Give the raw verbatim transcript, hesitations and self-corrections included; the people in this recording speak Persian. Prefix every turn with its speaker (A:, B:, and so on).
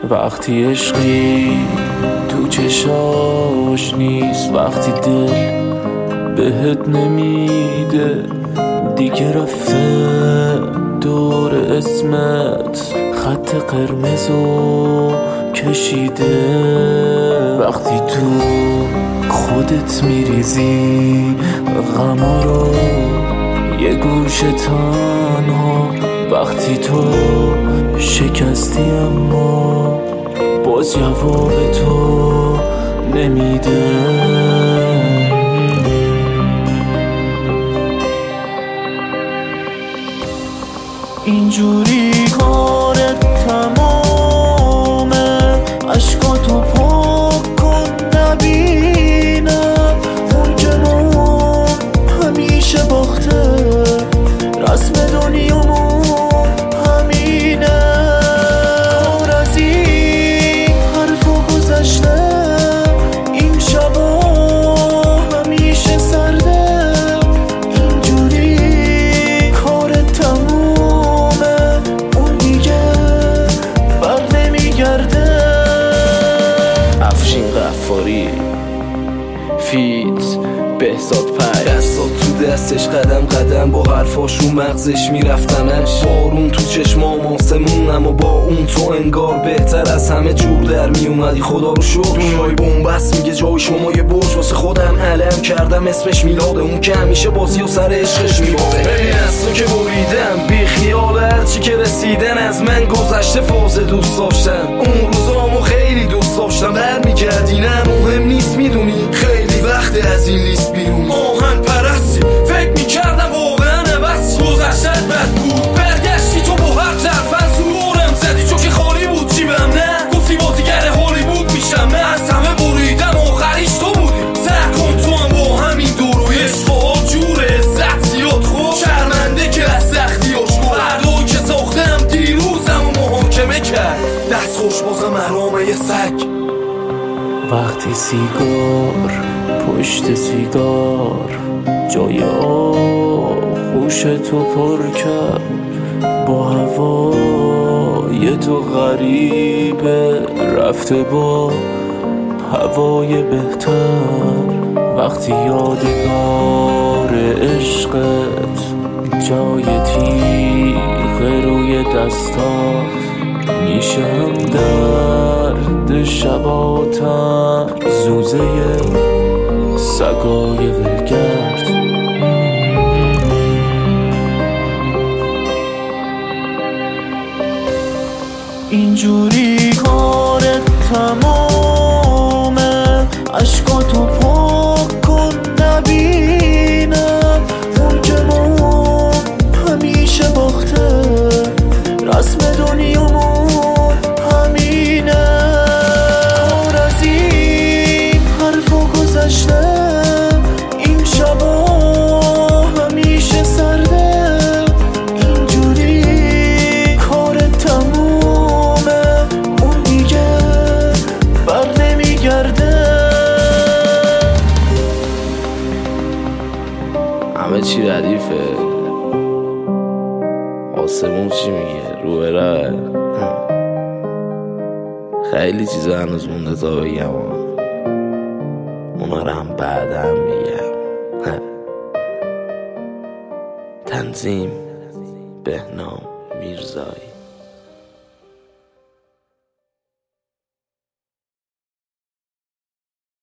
A: وقتی عشقی تو چشاش نیست، وقتی دل بهت نمیده دیگه، رفته دور اسمت خط قرمزو کشیده. وقتی تو خودت میریزی غما رو یه گوشه تنها، وقتی تو شکستی اما باز جواب تو نمیده. اینجوری کارت تمامه، عشقاتو پاک کن نبینم اون که ما همیشه باخته، رسم دنیامون همینه. کار از این حرفا گذشته، این شبا همیشه سرده. اینجوری کارت تمومه، اون دیگه بر نمیگرده.
B: افشین غفاری فیت بهزاد پی، دستات تو دستش قدم قدم با حرفاش رو مغزش میرفتمش. بارون تو چشمام آسمون، اما با اون تو انگار بهتر از همه جور در میومدی. خدا رو شکر دنیای بنبست میگه جای شما یه برج، واسه خودم علم کردم اسمش میلاده، اون که همیشه بازی و سر عشقش میبازه. ببین از تو که بریدم بی خیال، هرچی که رسیدن از من گذشته فاز دوست داشتم. اون روزامو خیلی دوست داشتم، برمیگردی نه مهم نیست میدونی، خیلی وقت از این لیست بیرون. آهن پرستی فکر میکردم واقعا عوض، گذشتت بد بود برگشتی تو با هر طرفن سرورم زدی، چون که خالی بود جیبم نه گفتی بازیگر هالیوود میشم. من از همه بریدم آخریش تو بودی، سر کن تو هم با همین دور و عشقا جور عزت زیاد خوب شرمنده که از سختی آشکو هردوی که ساختم دیروزم و محاکمه کرد. دست خوش بازم حرامه یه سگ.
A: وقتی سیگار پشت سیگار جای آغوش تو پر کرد، با هوای تو غریبه رفته با هوای بهتر. وقتی یادگار عشقت جای تیغ روی دستات میشه، هم درد شباتم زوزه سگای ولگرد. اینجوری کارت تمامه، عشقاتو پاک کن نبینم اون که ما همیشه باخته، رسم دنیامون همینه. کار از این حرفا گذشته، این شبا همیشه سرده. اینجوری کارت تمومه، اون دیگه بر نمیگرده.
B: همه چی ردیفه، آسمون چی میگه رو بره، خیلی چیزا هنوز مونده تا بگم، اونا رو هم بعدم میگم. تنظیم بهنام میرزایی.